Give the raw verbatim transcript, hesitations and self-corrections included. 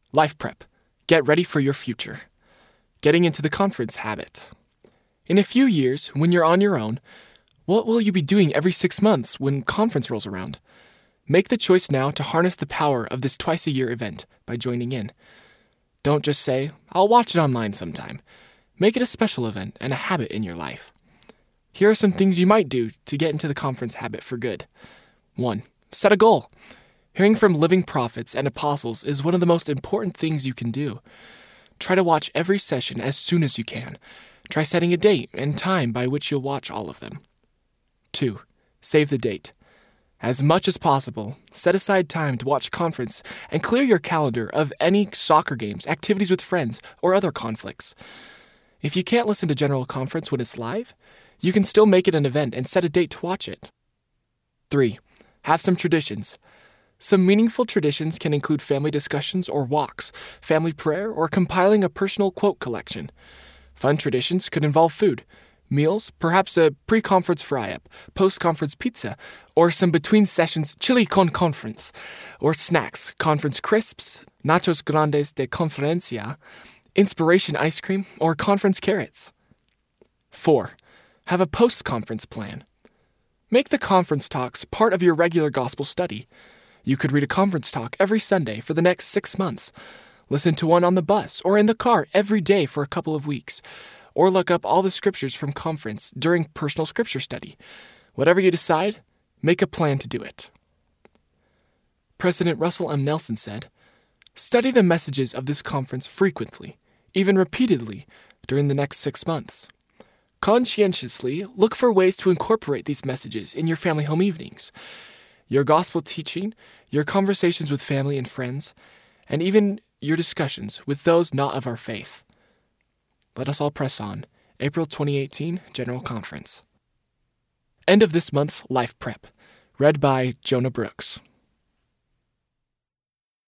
Life prep. Get ready for your future. Getting into the conference habit. In a few years, when you're on your own, what will you be doing every six months when conference rolls around? Make the choice now to harness the power of this twice-a-year event by joining in. Don't just say, I'll watch it online sometime. Make it a special event and a habit in your life. Here are some things you might do to get into the conference habit for good. one. Set a goal. Hearing from living prophets and apostles is one of the most important things you can do. Try to watch every session as soon as you can. Try setting a date and time by which you'll watch all of them. two. Save the date. As much as possible, set aside time to watch conference and clear your calendar of any soccer games, activities with friends, or other conflicts. If you can't listen to General Conference when it's live, you can still make it an event and set a date to watch it. three. Have some traditions. Some meaningful traditions can include family discussions or walks, family prayer, or compiling a personal quote collection. Fun traditions could involve food, meals, perhaps a pre-conference fry-up, post-conference pizza, or some between-sessions chili con conference, or snacks, conference crisps, nachos grandes de conferencia, inspiration ice cream, or conference carrots. four. Have a post-conference plan. Make the conference talks part of your regular gospel study. You could read a conference talk every Sunday for the next six months. Listen to one on the bus or in the car every day for a couple of weeks. Or look up all the scriptures from conference during personal scripture study. Whatever you decide, make a plan to do it. President Russell M. Nelson said, "Study the messages of this conference frequently, even repeatedly, during the next six months. Conscientiously look for ways to incorporate these messages in your family home evenings, your gospel teaching, your conversations with family and friends, and even your discussions with those not of our faith." Let us all press on. April twenty eighteen, General Conference. End of this month's Life Prep. Read by Jonah Brooks.